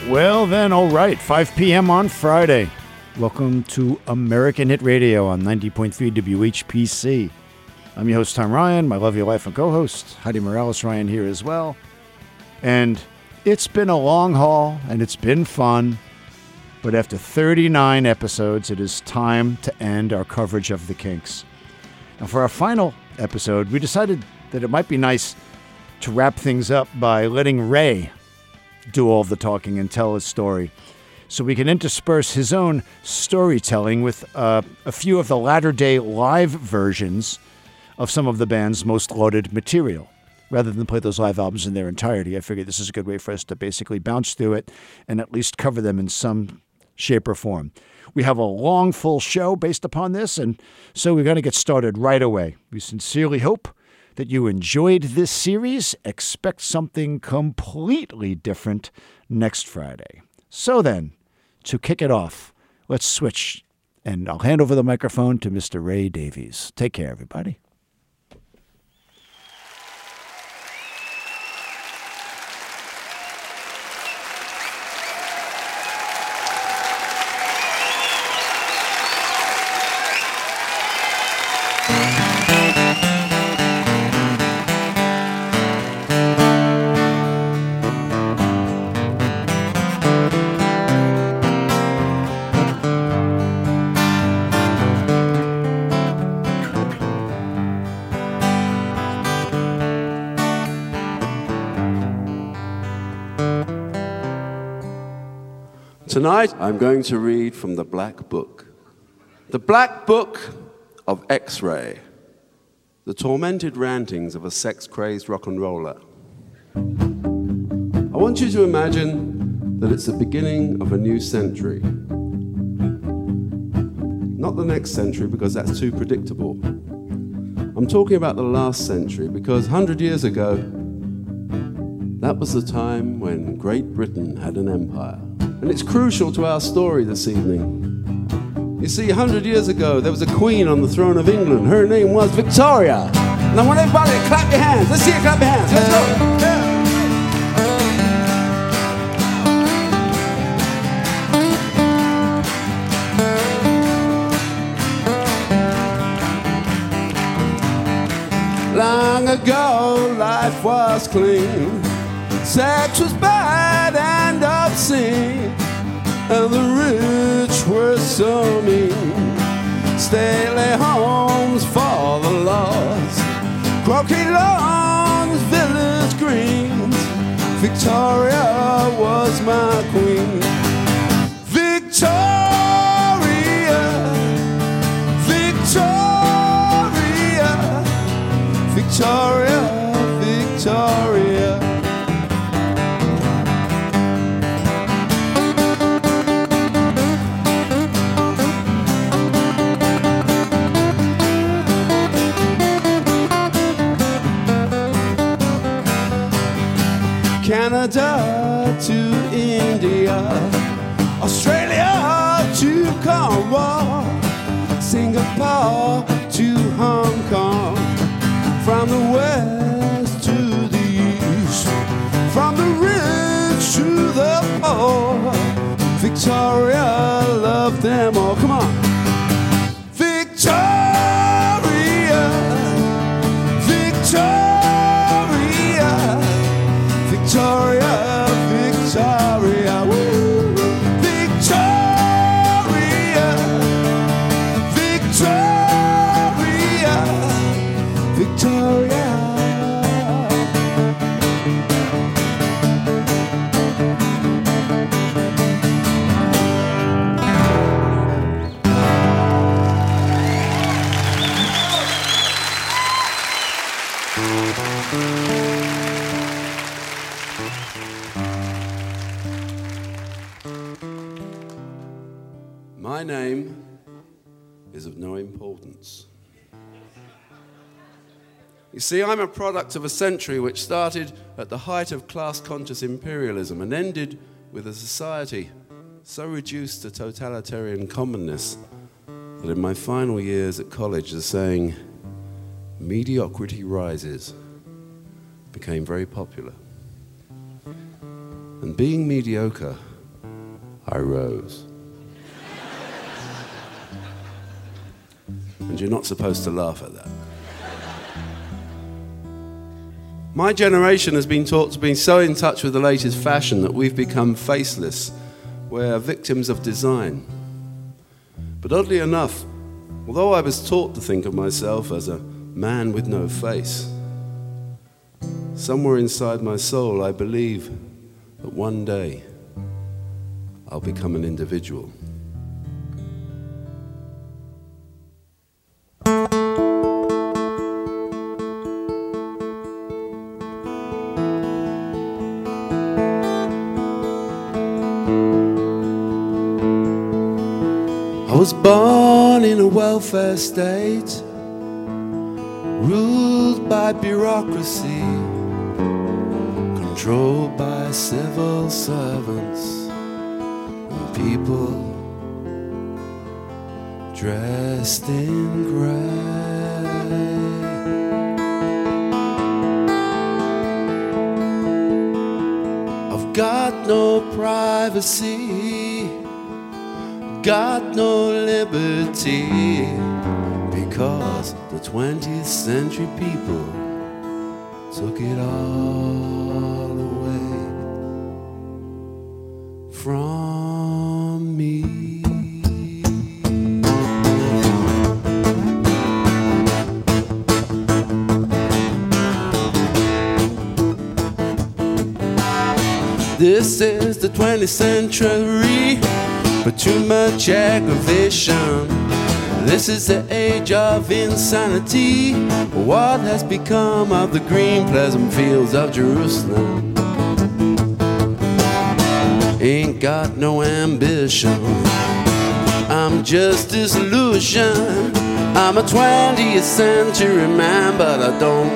Well then, all right, 5 p.m. on Friday. Welcome to American Hit Radio on 90.3 WHPC. I'm your host, Tom Ryan, my lovely wife and co-host, Heidi Morales Ryan, here as well. And it's been a long haul, and it's been fun, but after 39 episodes, it is time to end our coverage of the Kinks. And for our final episode, we decided that it might be nice to wrap things up by letting Ray do all the talking and tell his story, so we can intersperse his own storytelling with a few of the latter-day live versions of some of the band's most lauded material. Rather than play those live albums in their entirety, I figured this is a good way for us to basically bounce through it and at least cover them in some shape or form. We have a long, full show based upon this, and so we're going to get started right away. We sincerely hope that you enjoyed this series. Expect something completely different next Friday. So then, to kick it off, let's switch, and I'll hand over the microphone to Mr. Ray Davies. Take care, everybody. Tonight, I'm going to read from the Black Book. The Black Book of X-Ray. The tormented rantings of a sex-crazed rock and roller. I want you to imagine that it's the beginning of a new century. Not the next century, because that's too predictable. I'm talking about the last century, because 100 years ago, that was the time when Great Britain had an empire. And it's crucial to our story this evening. You see, 100 years ago, there was a queen on the throne of England. Her name was Victoria. And I want everybody to clap your hands. Let's see you clap your hands. Let's go. Long ago, life was clean. Sex was bad and obscene, and the rich were so mean. Stately homes for the lost, croquet lawns, village greens. Victoria was my queen. Victoria, Victoria, Victoria, Victoria. Canada to India, Australia to Cornwall, Singapore to Hong Kong, from the west to the east, from the rich to the poor. Victoria loved them all. Come on. Victoria, Victoria, Victoria, Victoria, woo. Victoria, Victoria, Victoria. My name is of no importance. You see, I'm a product of a century which started at the height of class-conscious imperialism and ended with a society so reduced to totalitarian commonness that in my final years at college, the saying, "Mediocrity rises," became very popular. And being mediocre I rose. And you're not supposed to laugh at that. My generation has been taught to be so in touch with the latest fashion that we've become faceless. We're victims of design. But oddly enough, although I was taught to think of myself as a man with no face, somewhere inside my soul I believe that one day I'll become an individual. I was born in a welfare state, ruled by bureaucracy, controlled by civil servants and people dressed in grey. I've got no privacy, got no liberty, because the 20th century people took it all away from me. This is the 20th century, but too much aggravation. This is the age of insanity. What has become of the green pleasant fields of Jerusalem? Ain't got no ambition, I'm just disillusioned. I'm a 20th century man, but I don't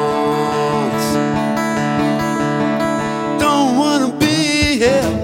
wanna be here.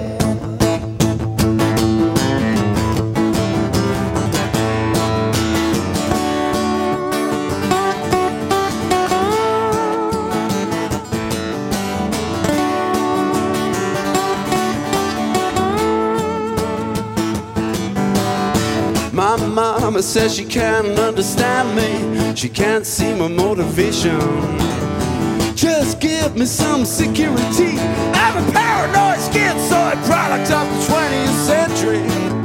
My mama says she can't understand me, she can't see my motivation. Just give me some security, I'm a paranoid schizoid product of the 20th century.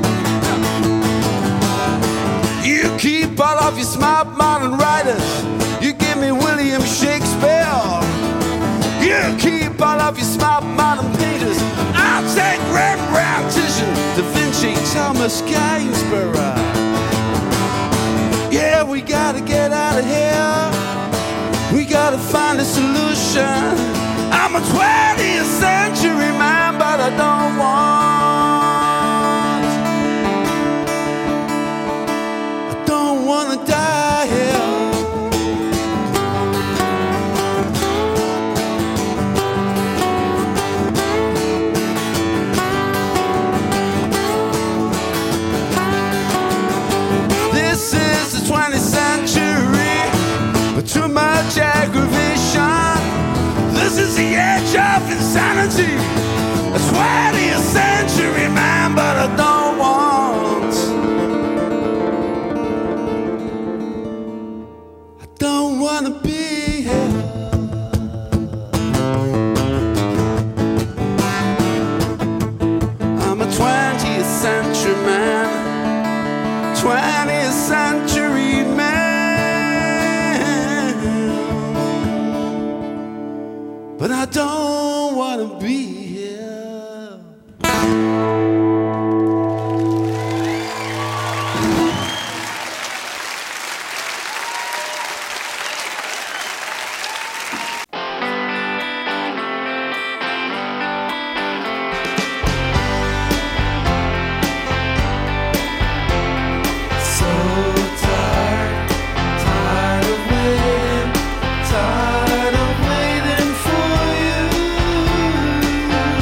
You keep all of your smart modern writers, you give me William Shakespeare. You keep all of your smart modern painters, I'll take Rembrandt, Titian, Da Vinci, Thomas Gainsborough. Yeah, we gotta get out of here, we gotta find a solution. I'm a 20th century man, but I don't wanna die here. This is the 20th century, but too much aggravation. This is the edge of insanity. A 20th century man, but I don't wanna be here. I'm a 20th century man, 20th century man, but I don't wanna be here. Tired of waiting for you.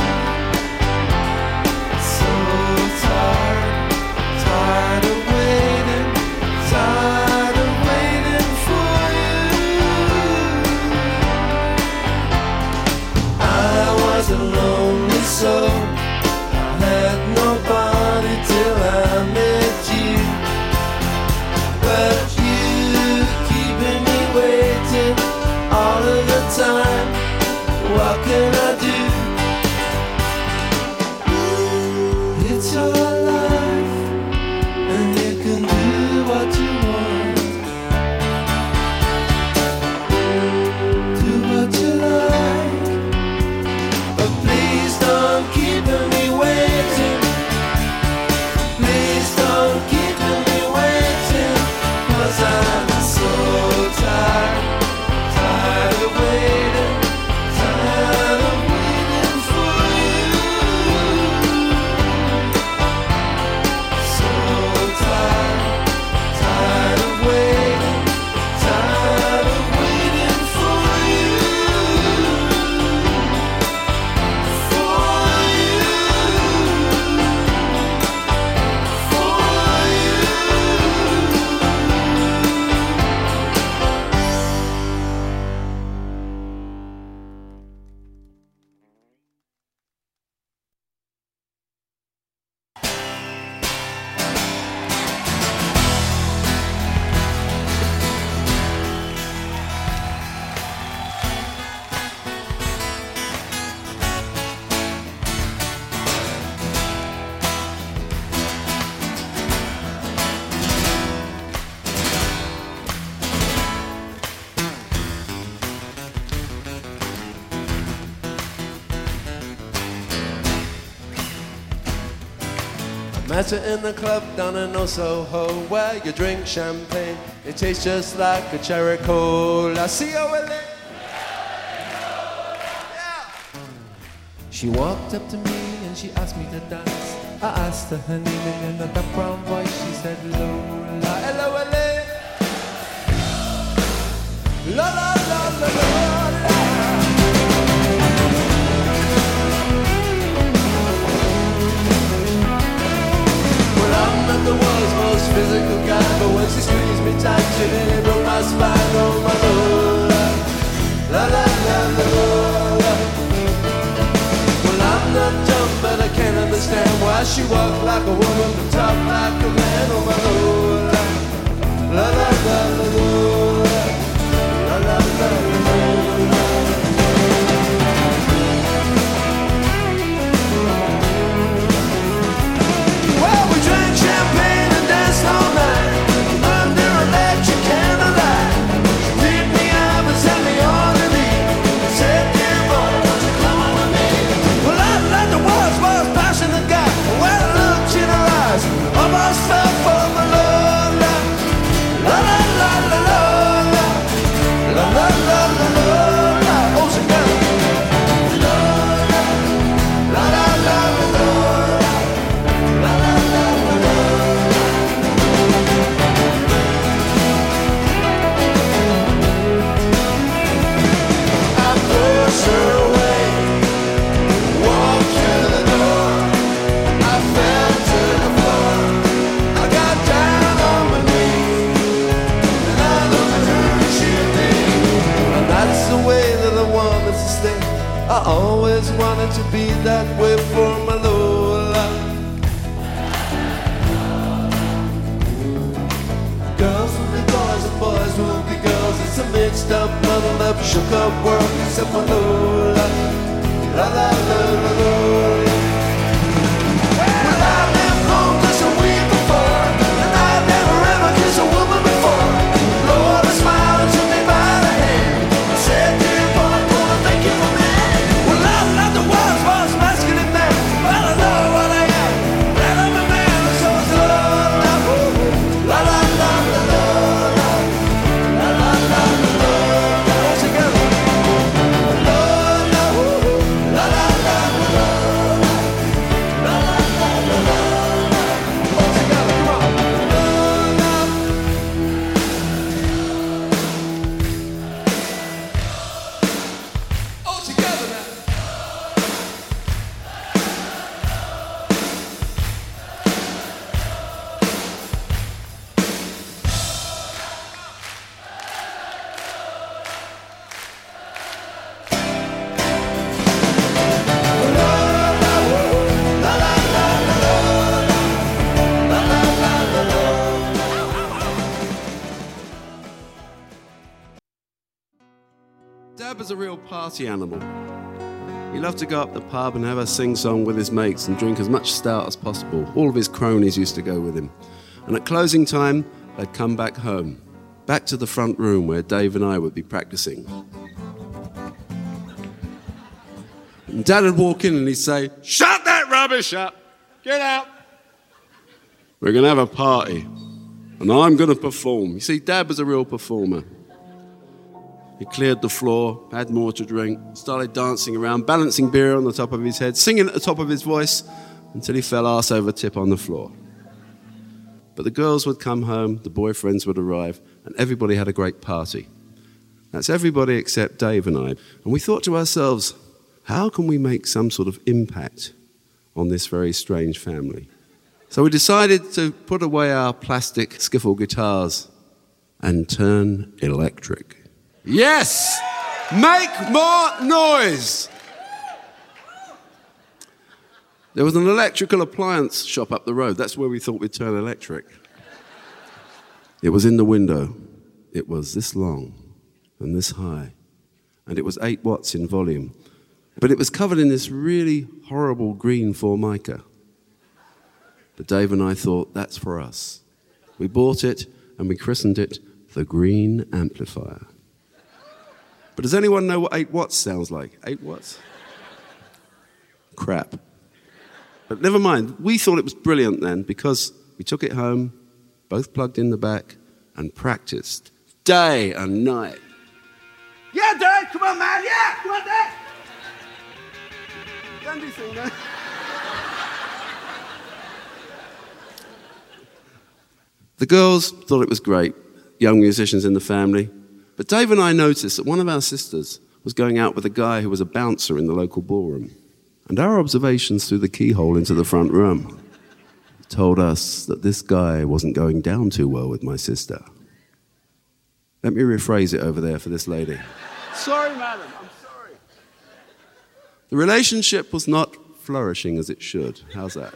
time. What can I do? It's your life, and you can do what you want. Do what you like, but please don't keep me waiting. Please don't keep me waiting, 'cause I'm so tired, tired of waiting, tired of waiting for you. So tired, tired of waiting, tired of waiting for you. For you. Met her in the club down in Old Soho, where you drink champagne. It tastes just like a cherry cola. C-O-L-A. She walked up to me and she asked me to dance. I asked her her name and in a dark brown voice she said Lola. L-O-L-A. La la la la la la. I'm not the world's most physical guy, but when she squeezed me tight, she really broke my spine. Oh my Lola, la la la la Lola. Well, I'm not dumb, but I can't understand why she walked like a woman but talk like a man. Oh my Lola, la la la la Lola, la la la la Lola. Well, we drank champagne and danced all night under electric candlelight. Picked me up and set me on the knee. Said, dear boy, won't you come on with me? Well, I like the world's most passionate guy. When I looked in her eyes, almost fell for my Lola. La la la la Lola, la la la la Lola. Oh, she got it. Lola, la la la la Lola. I always wanted to be that way for my Lola. Girls will be boys and boys will be girls. It's a mixed up, muddled up, shook up world except my Lola. La la la la Lola. Well, I've been homeless a week before, and I've never ever kissed a woman before. Lola smiled and took me by the hand and said, dear boy, wanna thank you for me. Well, I'm not the world's most masculine man, but I know what I am. And I'm a man, so it's Lola. La la la la Lola. La la la la Lola. All together. Lola. La la la la Lola. a real party animal. He loved to go up the pub and have a sing-song with his mates and drink as much stout as possible. All of his cronies used to go with him. And at closing time, they'd come back home, back to the front room where Dave and I would be practicing. And Dad would walk in and he'd say, "Shut that rubbish up! Get out! We're going to have a party, and I'm going to perform." You see, Dad was a real performer. He cleared the floor, had more to drink, started dancing around, balancing beer on the top of his head, singing at the top of his voice until he fell arse over tip on the floor. But the girls would come home, the boyfriends would arrive, and everybody had a great party. That's everybody except Dave and I. And we thought to ourselves, how can we make some sort of impact on this very strange family? So we decided to put away our plastic skiffle guitars and turn electric. Yes! Make more noise! There was an electrical appliance shop up the road. That's where we thought we'd turn electric. It was in the window. It was this long and this high. And it was 8 watts in volume. But it was covered in this really horrible green Formica. But Dave and I thought, that's for us. We bought it and we christened it the Green Amplifier. But does anyone know what 8 watts sounds like? 8 watts? Crap. But never mind. We thought it was brilliant then because we took it home, both plugged in the back, and practiced day and night. Yeah, Dad! Come on, man! Yeah! Come on, Dad! Dandy thing, man. The girls thought it was great, young musicians in the family. But Dave and I noticed that one of our sisters was going out with a guy who was a bouncer in the local ballroom. And our observations through the keyhole into the front room told us that this guy wasn't going down too well with my sister. Let me rephrase it over there for this lady. Sorry, madam, I'm sorry. The relationship was not flourishing as it should. How's that?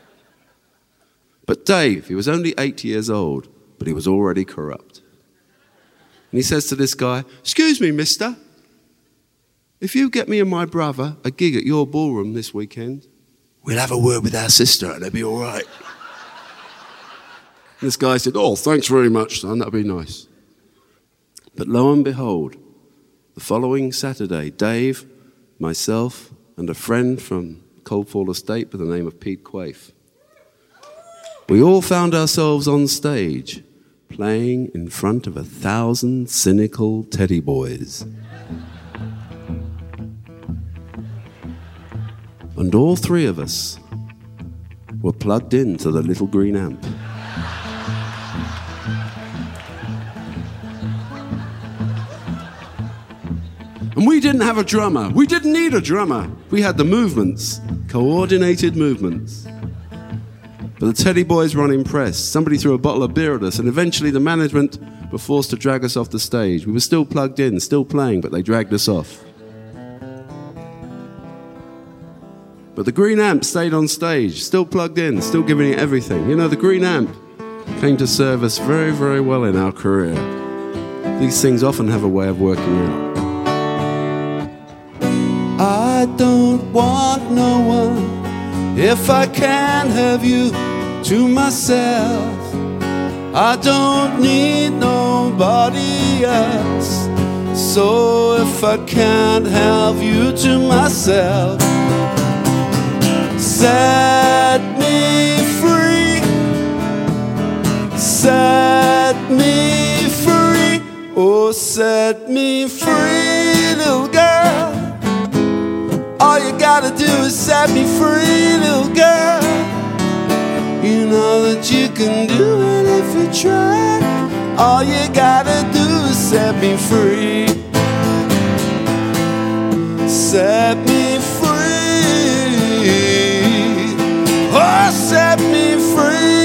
But Dave, he was only 8 years old, but he was already corrupt. And he says to this guy, "Excuse me, mister, if you get me and my brother a gig at your ballroom this weekend, we'll have a word with our sister and it'll be all right." And this guy said, "Oh, thanks very much, son, that'll be nice." But lo and behold, the following Saturday, Dave, myself, and a friend from Coldfall Estate by the name of Pete Quaife, we all found ourselves on stage playing in front of 1,000 cynical teddy boys. And all 3 of us were plugged into the little green amp. And we didn't have a drummer. We didn't need a drummer. We had the movements, coordinated movements. But the teddy boys were unimpressed. Somebody threw a bottle of beer at us, and eventually the management were forced to drag us off the stage. We were still plugged in, still playing, but they dragged us off. But the green amp stayed on stage, still plugged in, still giving it everything. You know, the green amp came to serve us very, very well in our career. These things often have a way of working out. I don't want no one if I can't have you to myself. I don't need nobody else. So if I can't have you to myself, set me free, set me free, oh set me free, little girl. All you gotta do is set me free, little girl. You know that you can do it if you try. All you gotta do is set me free. Set me free. Oh, set me free.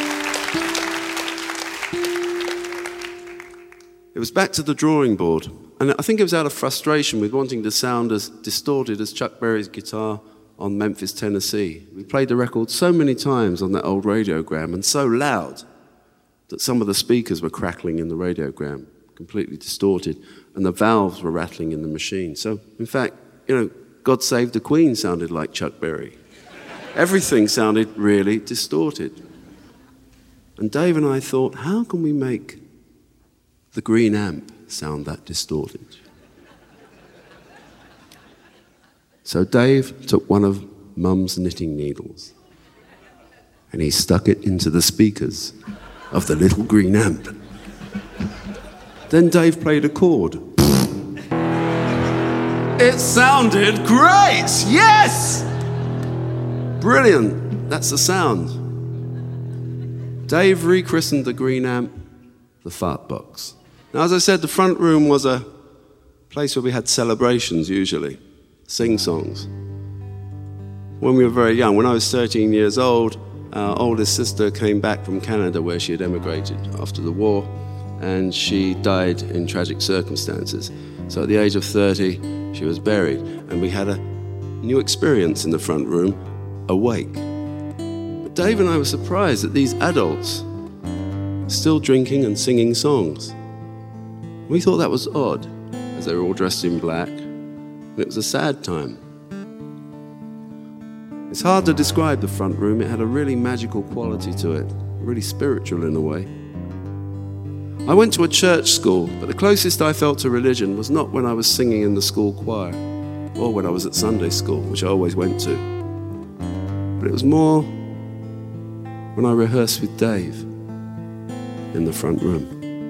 It was back to the drawing board. And I think it was out of frustration with wanting to sound as distorted as Chuck Berry's guitar on Memphis, Tennessee. We played the record so many times on that old radiogram and so loud that some of the speakers were crackling in the radiogram, completely distorted, and the valves were rattling in the machine. So, in fact, God Save the Queen sounded like Chuck Berry. Everything sounded really distorted. And Dave and I thought, how can we make the green amp sound that distorted? So Dave took one of Mum's knitting needles and he stuck it into the speakers of the little green amp. Then Dave played a chord. It sounded great! Yes! Brilliant. That's the sound. Dave rechristened the green amp the Fart Box. Now, as I said, the front room was a place where we had celebrations usually, sing-songs. When we were very young, when I was 13 years old, our oldest sister came back from Canada where she had emigrated after the war, and she died in tragic circumstances. So at the age of 30, she was buried, and we had a new experience in the front room, a wake. But Dave and I were surprised that these adults were still drinking and singing songs. We thought that was odd, as they were all dressed in black, and it was a sad time. It's hard to describe the front room. It had a really magical quality to it, really spiritual in a way. I went to a church school, but the closest I felt to religion was not when I was singing in the school choir, or when I was at Sunday school, which I always went to. But it was more when I rehearsed with Dave in the front room.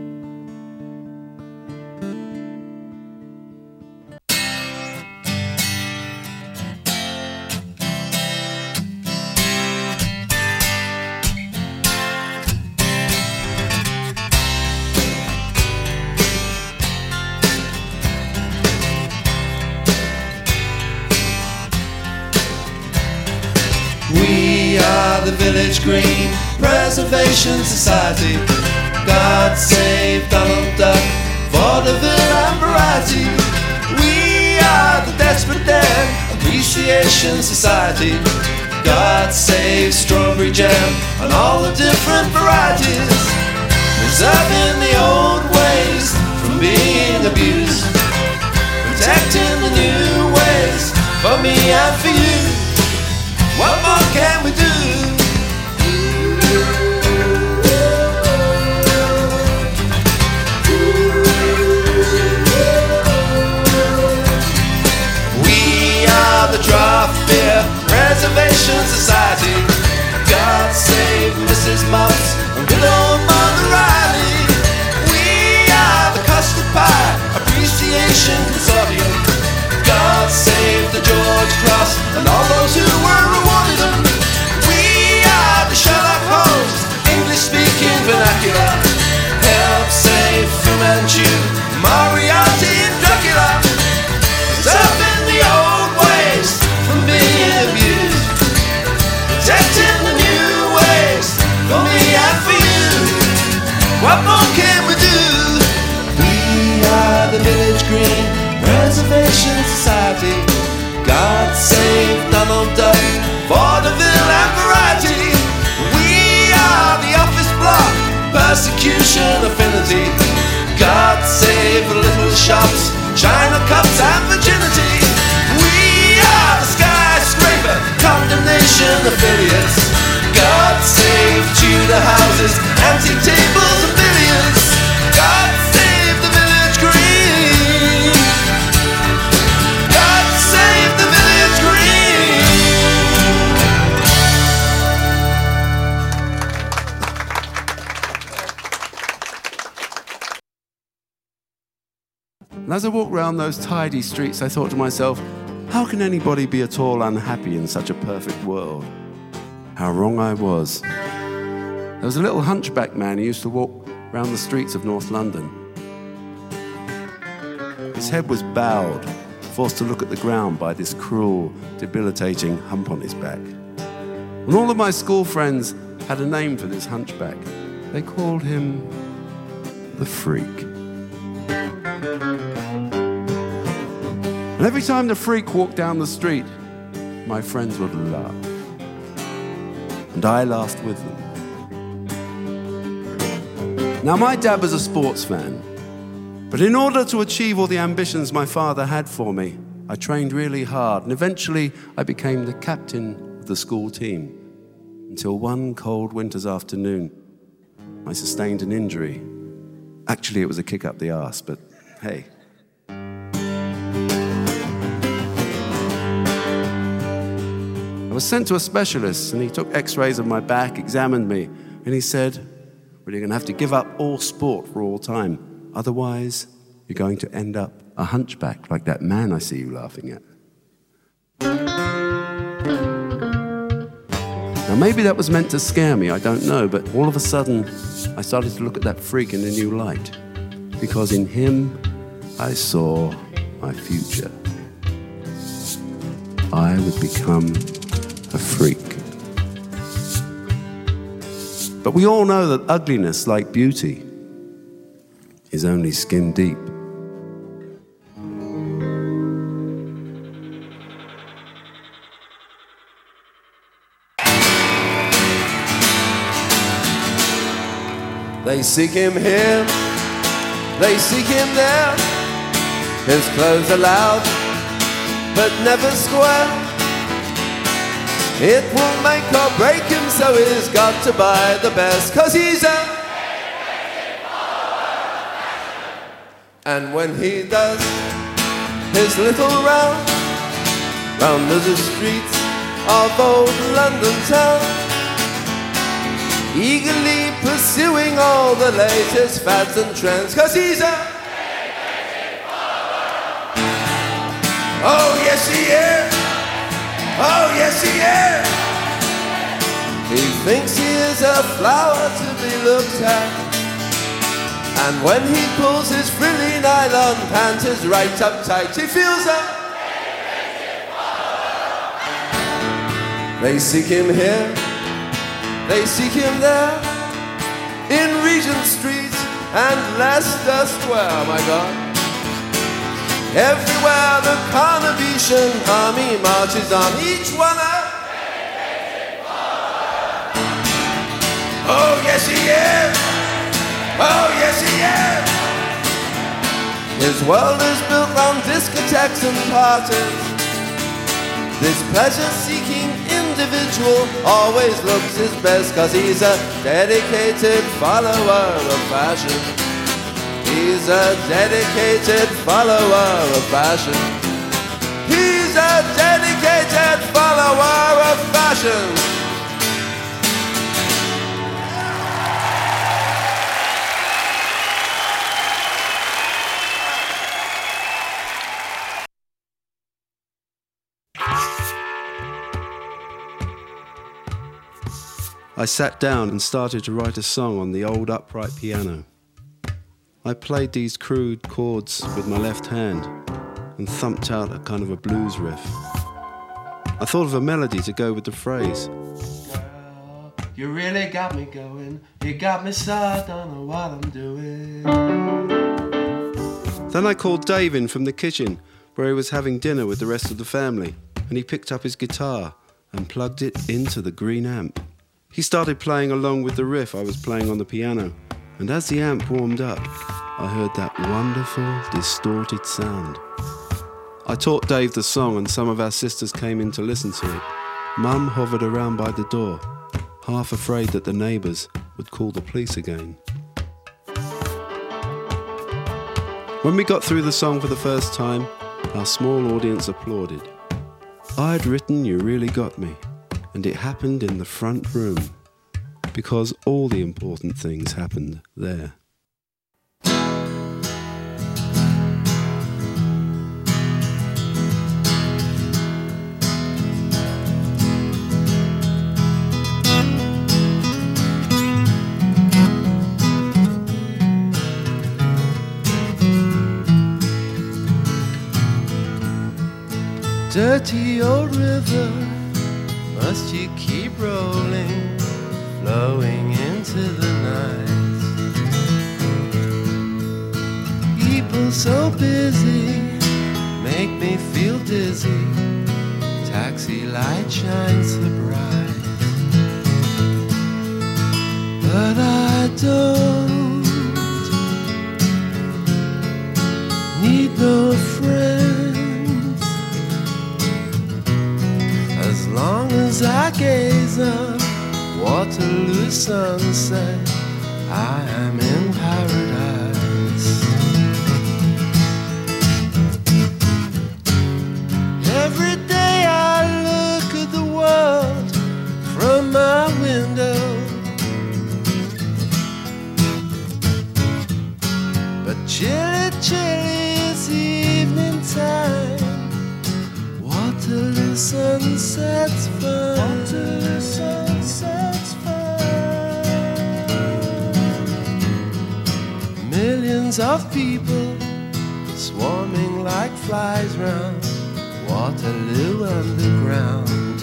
The Village Green Preservation Society. God save Donald Duck, vaudeville and variety. We are the Desperate Dan Appreciation Society. God save strawberry jam and all the different varieties. Preserving the old ways from being abused. Protecting the new ways for me and for you. What more can we do? The Draft Beer Preservation Society. God save Mrs. Mumps and widow Mother Riley. We are the Custard Pie Appreciation Consortium. God save the George Cross and all those who were awarded them. We are the Sherlock Holmes English-speaking vernacular. Help save Fu Manchu, Moriarty and Dracula. Preserving the old ways from being abused. Protecting the new ways for me and for you. What more can we do? We are the Village Green Preservation Society. God save Donald Duck, vaudeville and variety. We are the Office Block Persecution Affinity. God save the little shops, China cups and virginity. We are the Skyscraper Condemnation Affiliates. God save Tudor houses, antique tables and billiards. God save the Village Green. God save the Village Green. And as I walked around those tidy streets, I thought to myself, how can anybody be at all unhappy in such a perfect world? How wrong I was. There was a little hunchback man who used to walk around the streets of North London. His head was bowed, forced to look at the ground by this cruel, debilitating hump on his back. And all of my school friends had a name for this hunchback. They called him the Freak. And every time the freak walked down the street, my friends would laugh. And I laughed with them. Now, my dad was a sports fan, but in order to achieve all the ambitions my father had for me, I trained really hard, and eventually I became the captain of the school team. Until one cold winter's afternoon, I sustained an injury. Actually, it was a kick up the arse, but hey. I was sent to a specialist, and he took x-rays of my back, examined me, and he said, well, you're going to have to give up all sport for all time. Otherwise, you're going to end up a hunchback like that man I see you laughing at. Now, maybe that was meant to scare me, I don't know, but all of a sudden, I started to look at that freak in a new light, because in him, I saw my future. I would become a freak. But we all know that ugliness, like beauty, is only skin deep. They seek him here, they seek him there. His clothes are loud, but never square. It will make or break him, so he's got to buy the best, 'cause he's a... And when he does his little round the streets of old London town, eagerly pursuing all the latest fads and trends, 'cause he's a... Oh yes he is, oh yes he is. He thinks he is a flower to be looked at, and when he pulls his frilly nylon panties right up tight, he feels a... They seek him here, they seek him there, in Regent Street and Leicester Square, my God. Everywhere the Carnavitian army marches on, each one a... Oh yes he is, oh yes he is. His world is built on discotheques and parties. This pleasure-seeking individual always looks his best, 'cause he's a dedicated follower of fashion. He's a dedicated follower of fashion. He's a dedicated follower of fashion. I sat down and started to write a song on the old upright piano. I played these crude chords with my left hand and thumped out a kind of a blues riff. I thought of a melody to go with the phrase. Girl, you really got me going. You got me so I don't know what I'm doing. Then I called Dave in from the kitchen where he was having dinner with the rest of the family, and he picked up his guitar and plugged it into the green amp. He started playing along with the riff I was playing on the piano, and as the amp warmed up, I heard that wonderful, distorted sound. I taught Dave the song, and some of our sisters came in to listen to it. Mum hovered around by the door, half afraid that the neighbours would call the police again. When we got through the song for the first time, our small audience applauded. I'd written You Really Got Me, and it happened in the front room, because all the important things happened there. Dirty old river, must you keep rolling, flowing into the night? People so busy make me feel shines so bright. But I don't need no friends as long as I gaze on Waterloo sunset. I am in paradise. Every day I look at the world from my window, but chilly, chilly is evening time. Waterloo sunset's fine. Waterloo sunset's fine. Millions of people swarming like flies round Waterloo Underground.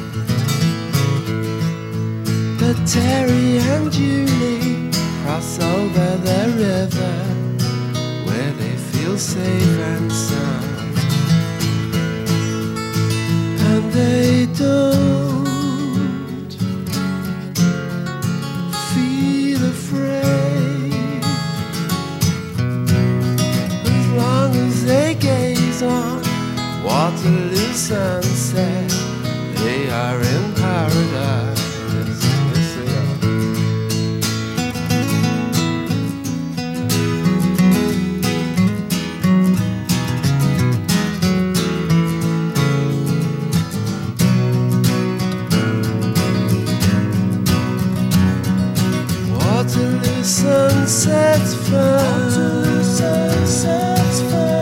But Terry and Julie cross over the river where they feel safe and sound, and they don't feel afraid as long as they gaze on Waterloo sunset. They are in paradise. Yes, they are. Waterloo sunset's fun. Waterloo sunset's fun.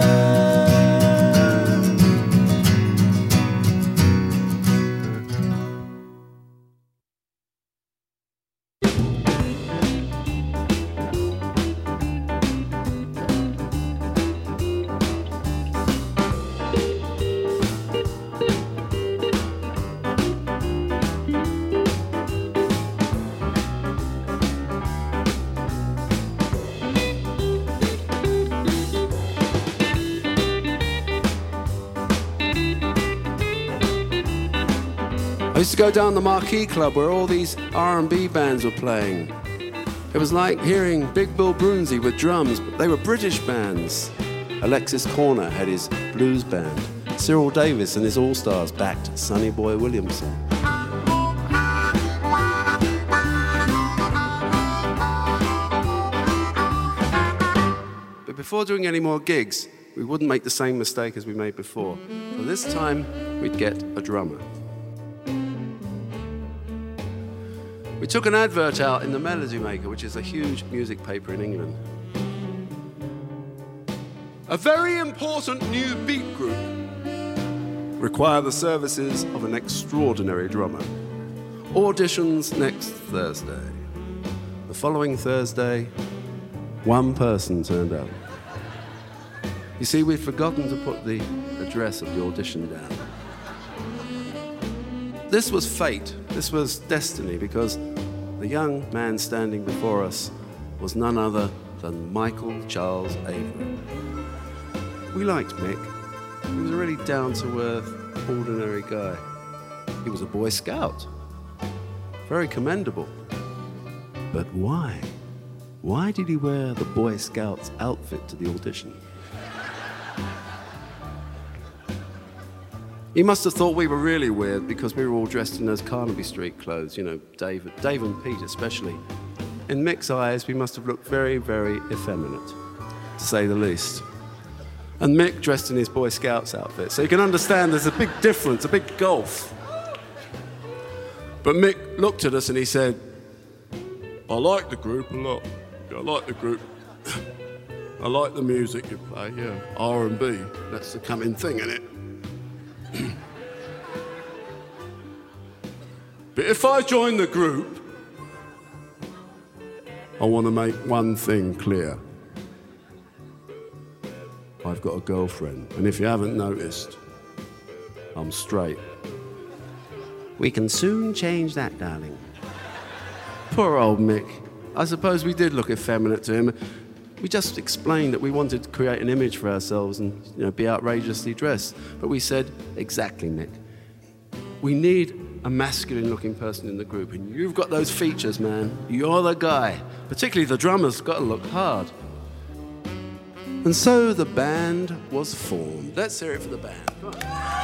I used to go down the Marquee Club where all these R&B bands were playing. It was like hearing Big Bill Broonzy with drums, but they were British bands. Alexis Corner had his blues band. Cyril Davis and his All-Stars backed Sonny Boy Williamson. But before doing any more gigs, we wouldn't make the same mistake as we made before. So this time, we'd get a drummer. We took an advert out in the Melody Maker, which is a huge music paper in England. A very important new beat group require the services of an extraordinary drummer. Auditions next Thursday. The following Thursday, one person turned up. You see, we'd forgotten to put the address of the audition down. This was fate, this was destiny, because the young man standing before us was none other than Michael Charles Avery. We liked Mick. He was a really down-to-earth, ordinary guy. He was a Boy Scout. Very commendable. But why? Why did he wear the Boy Scout's outfit to the audition? He must have thought we were really weird because we were all dressed in those Carnaby Street clothes, you know, Dave and Pete especially. In Mick's eyes, we must have looked very, very effeminate, to say the least. And Mick dressed in his Boy Scouts outfit. So you can understand there's a big difference, a big gulf. But Mick looked at us and he said, I like the group a lot. I like the group. I like the music you play, yeah. R&B, that's the coming thing, isn't it? But if I join the group, I want to make one thing clear. I've got a girlfriend, and if you haven't noticed, I'm straight. We can soon change that, darling. Poor old Mick. I suppose we did look effeminate to him. We just explained that we wanted to create an image for ourselves and, be outrageously dressed. But we said, exactly, Mick. We need a masculine-looking person in the group, and you've got those features, man, you're the guy. Particularly the drummer's got to look hard. And so the band was formed. Let's hear it for the band. Come on.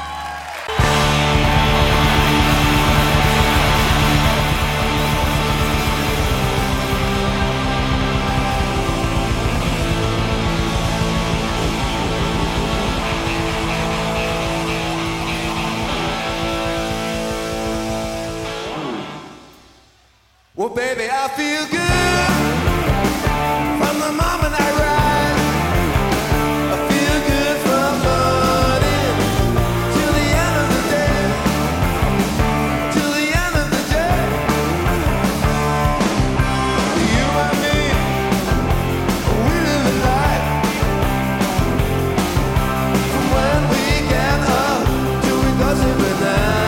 Well, baby, I feel good from the moment I rise. I feel good from morning till the end of the day. Till the end of the day. You and me, we live a life. From when we get up till we gossip at night.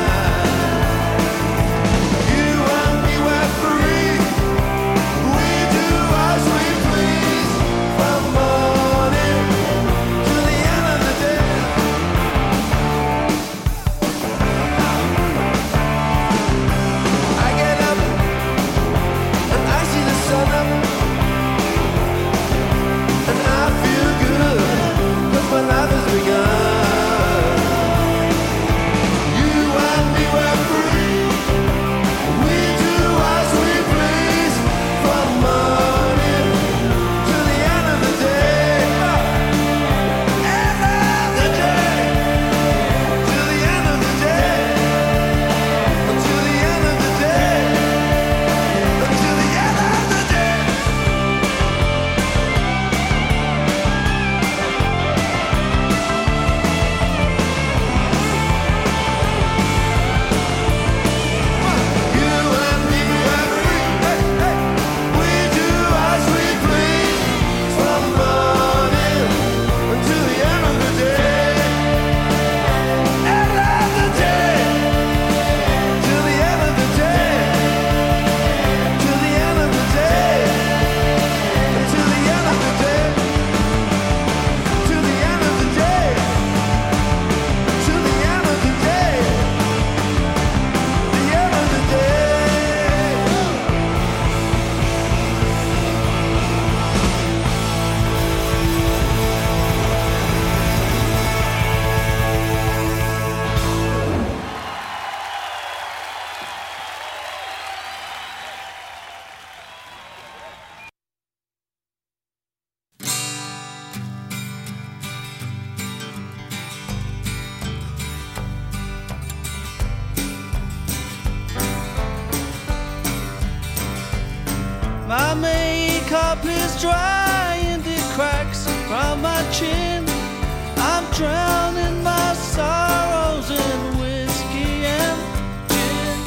My makeup is dry and it cracks from my chin. I'm drowning my sorrows in whiskey and gin.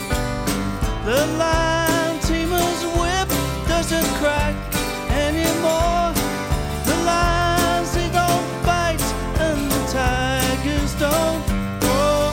The lion tamer's whip doesn't crack anymore. The lions, they don't bite and the tigers don't roar.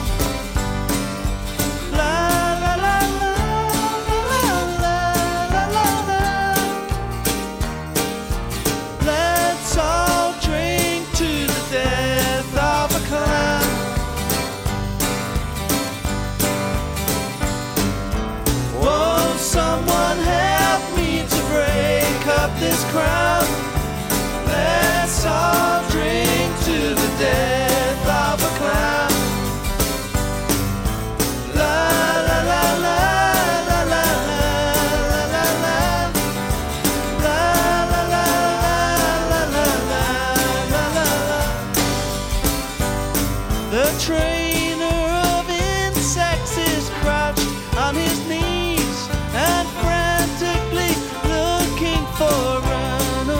This crowd, let's all drink to the death of a clown. La la la la la la la la la la la la la la la. The trainer of insects is crouched on his knees and frantically looking for an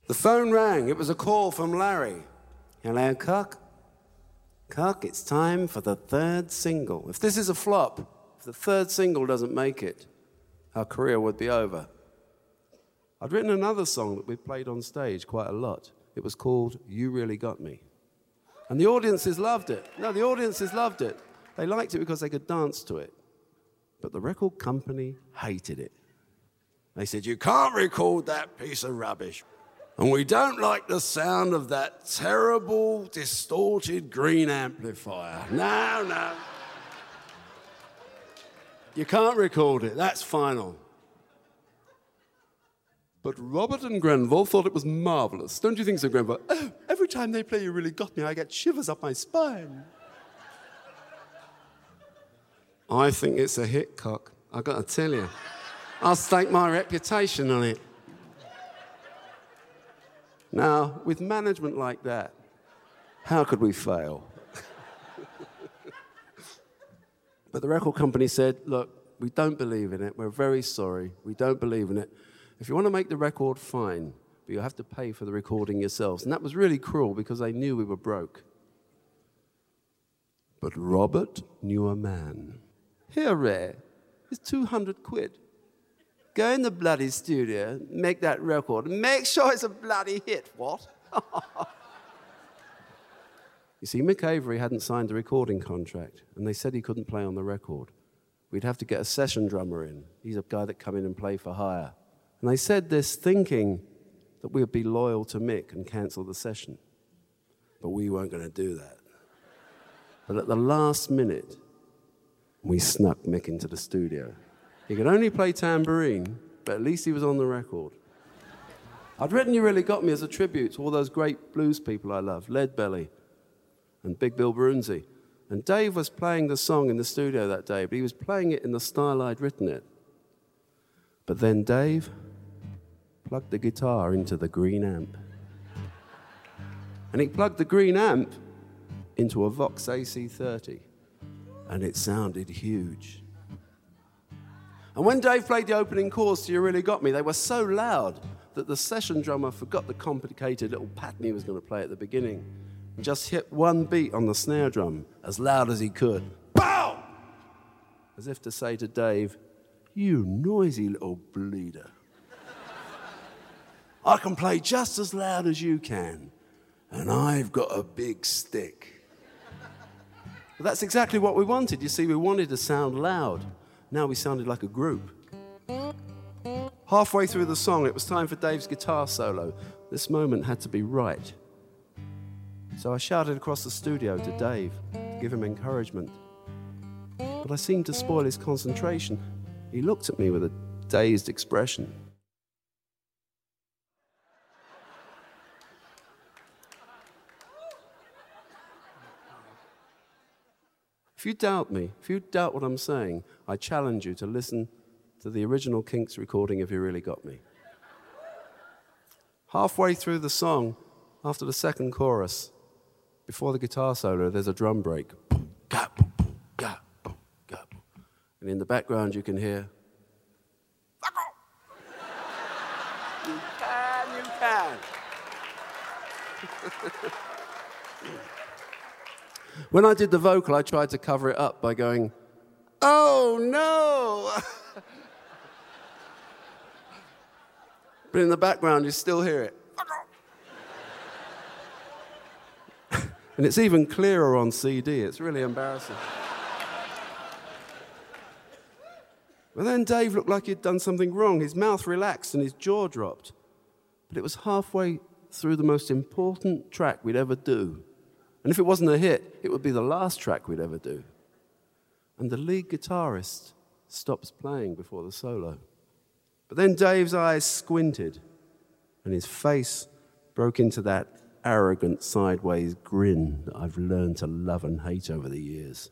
The phone rang. It was a call from Larry. Hello, Cock? Cock, it's time for the third single. If this is a flop, if the third single doesn't make it, our career would be over. I'd written another song that we played on stage quite a lot. It was called You Really Got Me. And the audiences loved it. No, the audiences loved it. They liked it because they could dance to it. But the record company hated it. They said, you can't record that piece of rubbish. And we don't like the sound of that terrible, distorted green amplifier. No. You can't record it. That's final. But Robert and Grenville thought it was marvellous. Don't you think so, Grenville? Oh, every time they play You Really Got Me, I get shivers up my spine. I think it's a hit, Cock. I've got to tell you. I'll stake my reputation on it. Now, with management like that, how could we fail? But the record company said, look, we don't believe in it. We're very sorry. We don't believe in it. If you want to make the record, fine, but you have to pay for the recording yourselves. And that was really cruel because they knew we were broke. But Robert knew a man. Here, Ray, it's 200 quid. Go in the bloody studio, make that record, and make sure it's a bloody hit. What? You see, Mick Avery hadn't signed a recording contract, and they said he couldn't play on the record. We'd have to get a session drummer in. He's a guy that come in and play for hire. And they said this thinking that we would be loyal to Mick and cancel the session. But we weren't going to do that. But at the last minute, we snuck Mick into the studio. He could only play tambourine, but at least he was on the record. I'd written You Really Got Me as a tribute to all those great blues people I love, Leadbelly and Big Bill Brunzi. And Dave was playing the song in the studio that day, but he was playing it in the style I'd written it. But then Dave plugged the guitar into the green amp. And he plugged the green amp into a Vox AC30. And it sounded huge. And when Dave played the opening chords to You Really Got Me, they were so loud that the session drummer forgot the complicated little pattern he was going to play at the beginning and just hit one beat on the snare drum as loud as he could. Pow! As if to say to Dave, you noisy little bleeder. I can play just as loud as you can, and I've got a big stick. But that's exactly what we wanted. You see, we wanted to sound loud. Now we sounded like a group. Halfway through the song, it was time for Dave's guitar solo. This moment had to be right. So I shouted across the studio to Dave to give him encouragement. But I seemed to spoil his concentration. He looked at me with a dazed expression. If you doubt me, if you doubt what I'm saying, I challenge you to listen to the original Kinks recording of You Really Got Me. Halfway through the song, after the second chorus, before the guitar solo, there's a drum break. And in the background you can hear, you can. When I did the vocal, I tried to cover it up by going, oh no! But in the background, you still hear it. And it's even clearer on CD. It's really embarrassing. But then Dave looked like he'd done something wrong. His mouth relaxed and his jaw dropped. But it was halfway through the most important track we'd ever do. And if it wasn't a hit, it would be the last track we'd ever do. And the lead guitarist stops playing before the solo. But then Dave's eyes squinted, and his face broke into that arrogant sideways grin that I've learned to love and hate over the years.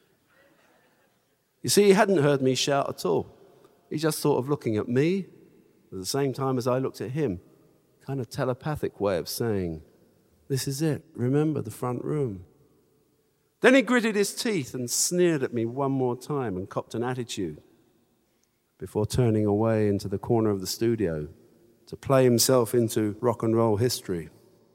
You see, he hadn't heard me shout at all. He just sort of looking at me at the same time as I looked at him. Kind of telepathic way of saying, this is it, remember the front room. Then he gritted his teeth and sneered at me one more time and copped an attitude before turning away into the corner of the studio to play himself into rock and roll history.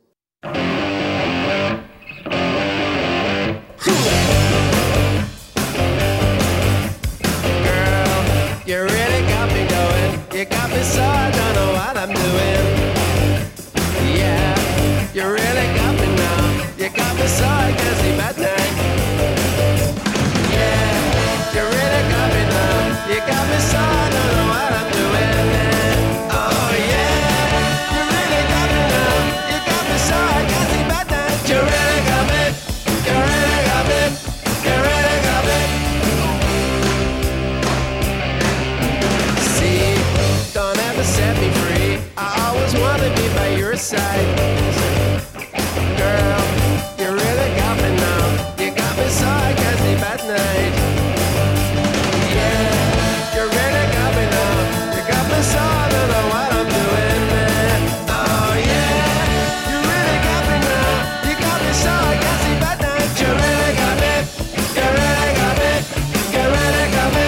You really got me going. You got me so I don't know what I'm doing. Yeah, you really got me now. You got me so I can't sleep at night. Yeah, you really got me now. You got me so I don't know what I'm doing. Oh yeah, you really got me now. You got me so I can't sleep at night. You really got me. You really got me. You really got me. Don't ever set me free. I always wanna be by your side. Girl, you really got me now. You got me so I can't sleep at night. Yeah, you really got me now. You got me so I don't know what I'm doing, man. Oh yeah, you really got me now. You got me so I can't sleep at night. You really got me. You really got me. You really got me.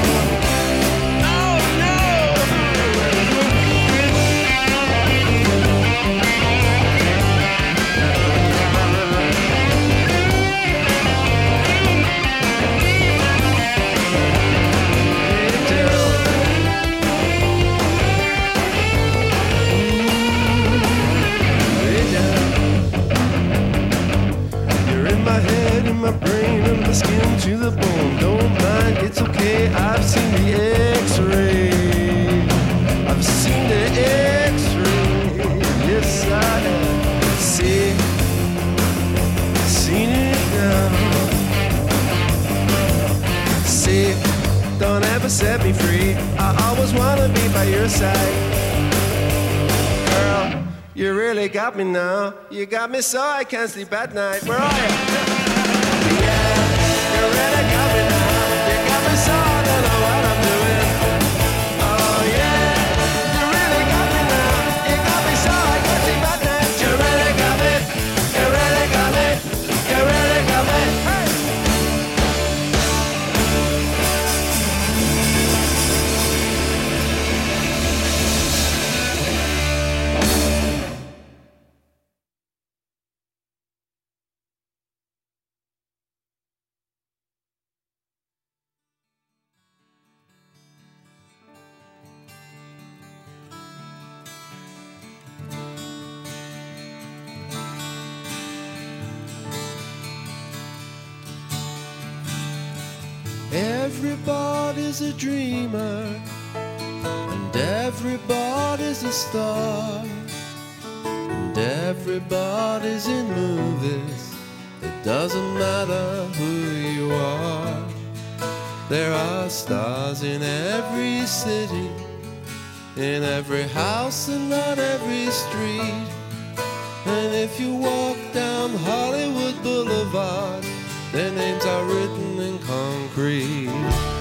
My brain and my skin to the bone. Don't mind, it's okay. I've seen the X-ray. I've seen the X-ray. Yes, I have. Seen it now. See, don't ever set me free. I always wanna be by your side. Girl, you really got me now. You got me so I can't sleep at night. Where are you? You really got me now. You got me so I don't know what I'm doing. Oh yeah, you really got me now. You got me so I can't sleep at night. You really got me. You really got me. You really got me. Hey. Everybody's a dreamer, and everybody's a star, and everybody's in movies. It doesn't matter who you are. There are stars in every city, in every house and on every street. And if you walk down Hollywood Boulevard, their names are written in concrete.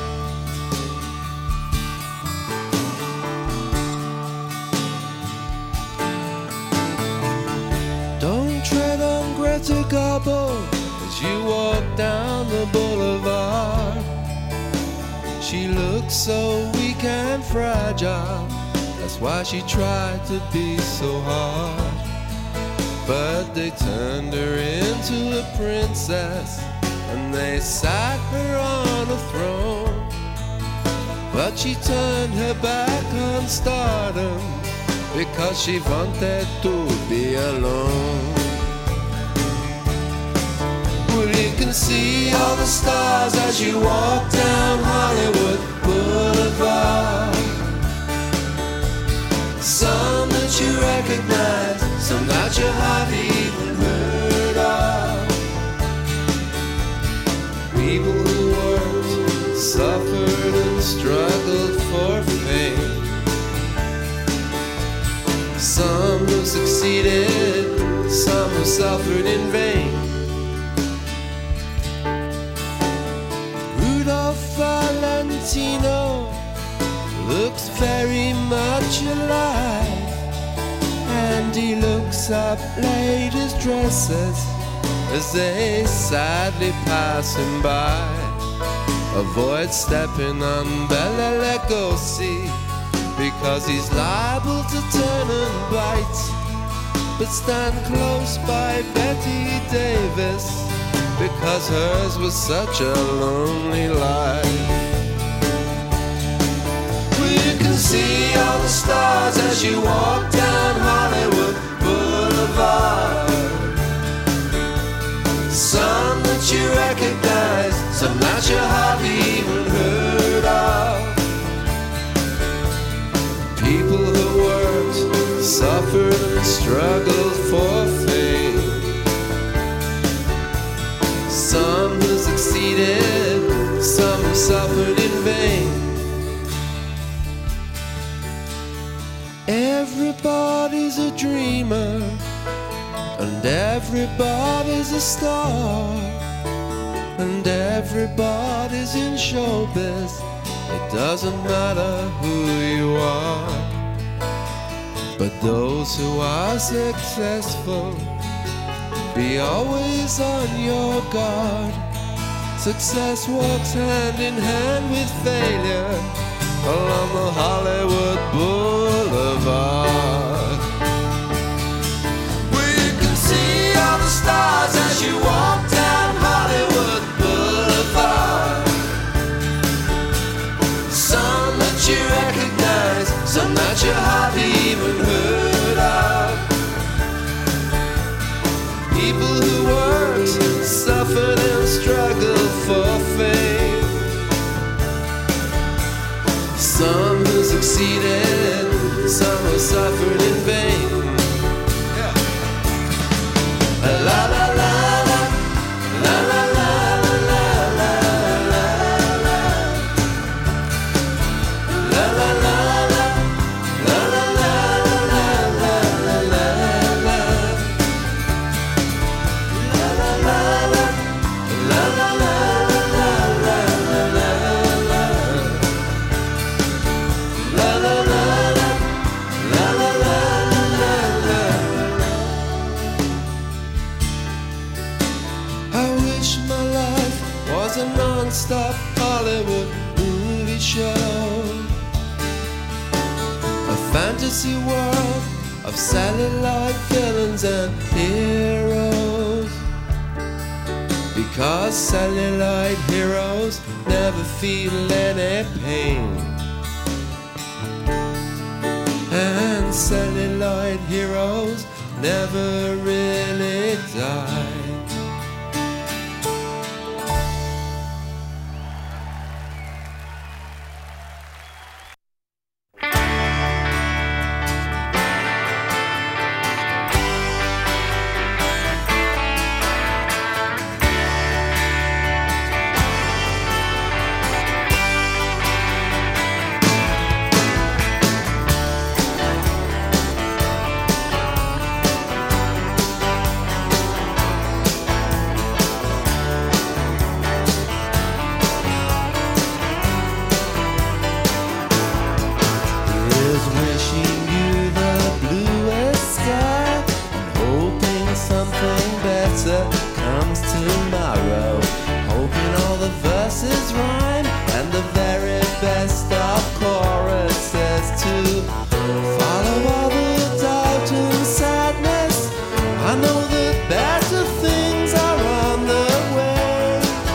Don't tread on Greta Garbo as you walk down the boulevard. She looks so weak and fragile. That's why she tried to be so hard. But they turned her into a princess, and they sat her on a throne. But she turned her back on stardom because she wanted to be alone. Well, you can see all the stars as you walk down Hollywood Boulevard. Some that you recognize, some that you haven't even heard of. People who worked, suffered and struggled for fame. Some who succeeded, some who suffered in vain. Rudolph Valentino looks very much alive, and he looks up ladies' dresses as they sadly pass him by. Avoid stepping on Bela Lugosi, because he's liable to turn and bite. But stand close by Betty Davis, because hers was such a lonely life. Well, you can see all the stars as you walk down Hollywood Boulevard. Some that you recognize, some that you hardly even heard of. People who worked, suffered and struggled for fame. Some who succeeded, some who suffered in vain. Everybody's a dreamer, and everybody's a star, and everybody's in showbiz. It doesn't matter who you are. But those who are successful, be always on your guard. Success walks hand in hand with failure along the Hollywood Boulevard. Well, you can see all the stars as you walk down Hollywood Boulevard. Some that you recognize, some that you hardly even heard of. People who worked, suffered and struggled for fame. Some who succeeded, some who suffered in vain. Yeah. La la la la, la la la la la la la, la la la la, la la la la la la la, la la la la, la la la la la la la. La la la la, la la la la la. I wish my life was a non-stop Hollywood movie show, a fantasy world of satellite villains and heroes, because satellite heroes never feel any pain, and celluloid heroes never really die. Comes tomorrow, hoping all the verses rhyme and the very best of choruses to follow all the doubt and sadness. I know that better things are on the way.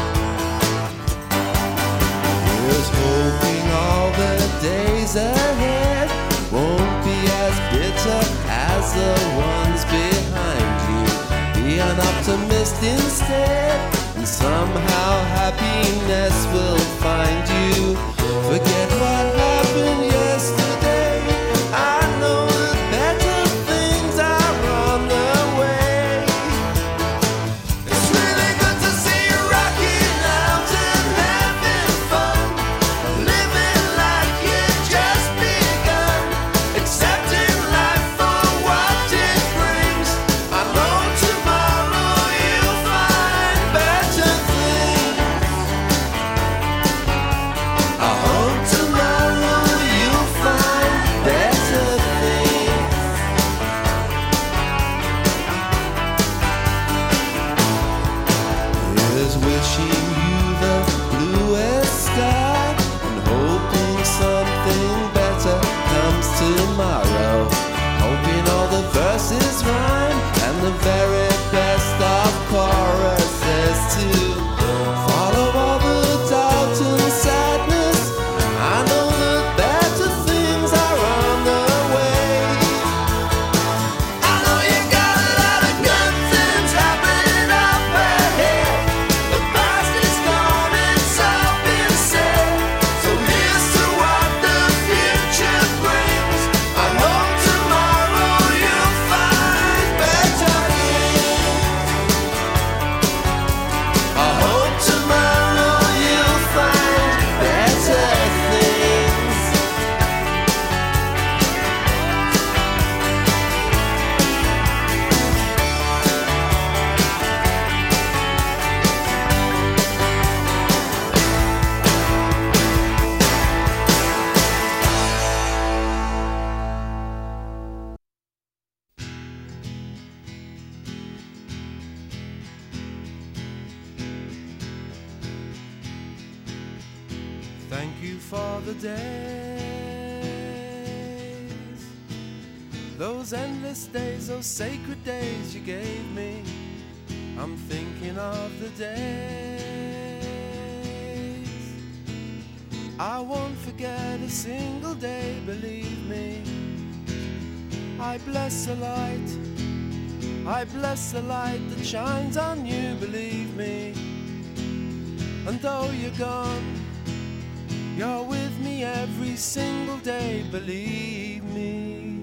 Here's hoping all the days ahead won't be as bitter as the ones behind you. Be an optimist instead, and somehow happiness will find you. Forget what happened yesterday. I know that better things are on the way. It's really good to see you rocking out and having fun, living like you just begun, accepting life for what it brings. I know tomorrow you'll find better things. I hope tomorrow verses rhyme and the very best of choruses too. Follow all the doubt and sadness. I know that better things are on the way. I know you got a lot of good things happening up ahead. The past is gone, it's all been said. So here's to what the future brings. I hope tomorrow you'll find better things. I hope tomorrow you'll find better things. Thank you for the days, those endless days, those sacred days you gave me. I'm thinking of the days I won't forget a single day, believe me. I bless the light, I bless the light that shines on you, believe me. And though you're gone, you're with me every single day, believe me.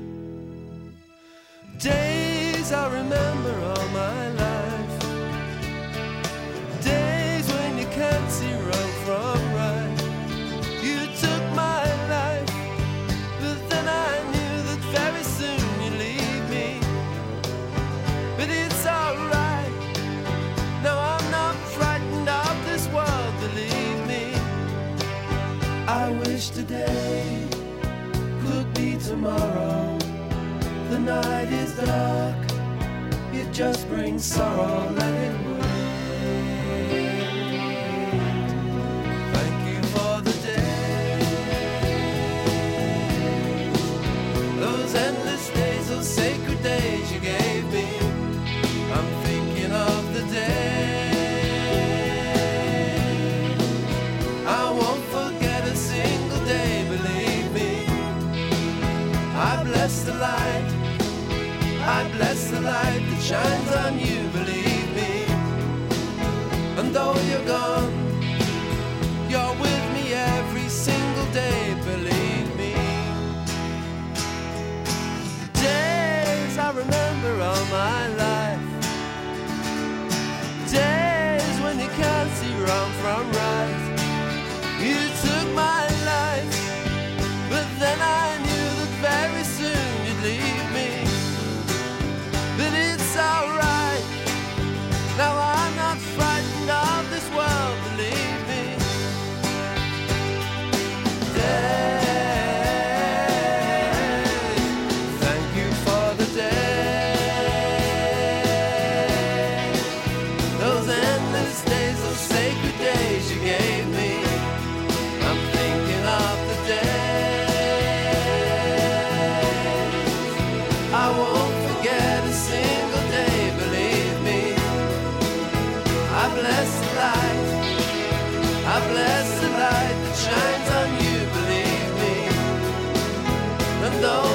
Days I remember all my life, days when you can't see wrong from right. You took my life, but then I knew that very soon you'd leave me. But it's alright, now I'm not frightened of this world, believe me. I wish today could be tomorrow. The night is dark, it just brings sorrow, let it wait. Thank you for the days, those endless days, those sacred days you gave me. I'm thinking of the days I won't forget a single day, believe me. I bless the light, I bless the light that shines on you, believe me. And though you're gone, you're with me every single day, believe me. Days I remember all my life, days when you can't see wrong from right. You took my life, but then I knew that very soon you'd leave me. But it's alright, now I'm not frightened of this world, believe me. Days, thank you for the days, those endless days, those sacred days you gave me. I'm thinking of the days I won't forget a single day, believe me. I bless the light, I bless the light that shines on you, believe me. And though